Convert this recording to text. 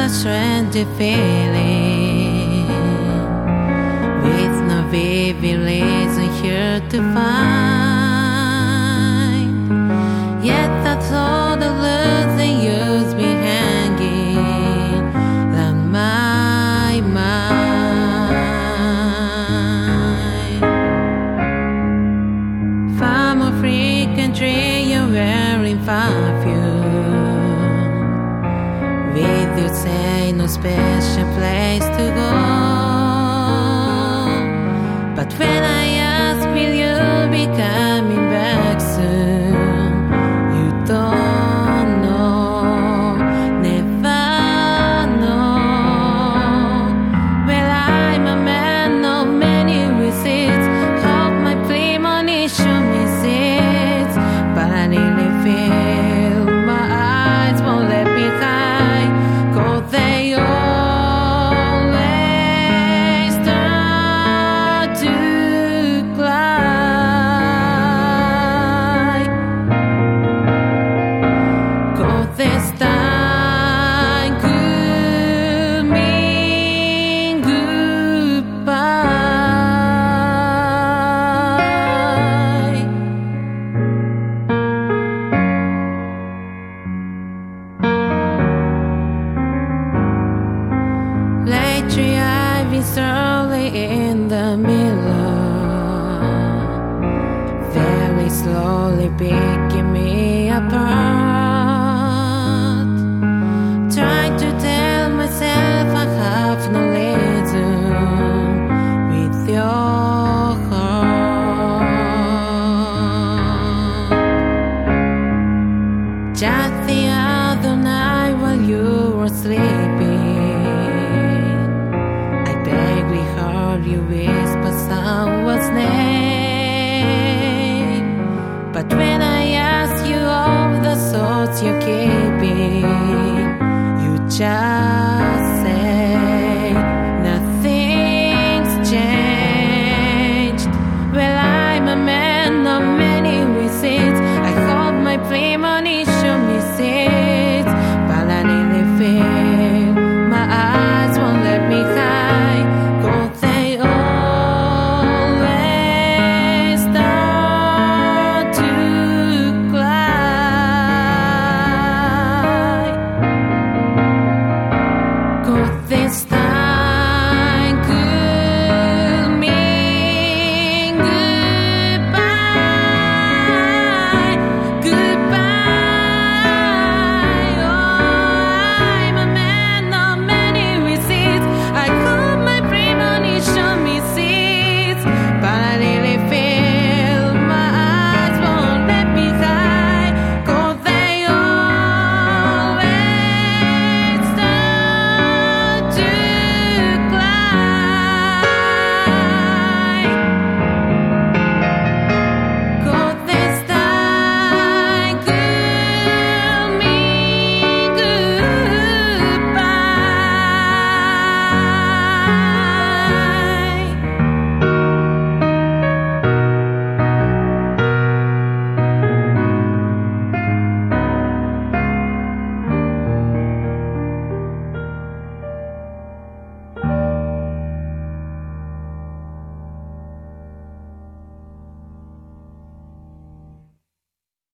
strange feeling with no vivid reason here to find. Yet the thought of losing you's be hanging round my mind. Far more frequently you're wearing perfume. With you say no special place to go. But when I ask will you be coming back soon, you don't know, never know. Well, I'm a man of many visits. Hope my premonition misses. But I really feel my eyes won't let me hide, 'cause they always start to cry. 'Cause this time could mean goodbye. Lately I've been slowly in the mirror, very slowly picking me apart. Trying to tell myself I have no reason with your heart. Just the other night while you were sleeping, I vaguely heard you whisper someone's name. But when I ask you of the thoughts you're keeping, you just say nothing's changed. Well, I'm a man of many visits. I hope my premonition misses. But I really feel my eyes won't let me hide, 'cause they always start to cry. 'Cause this time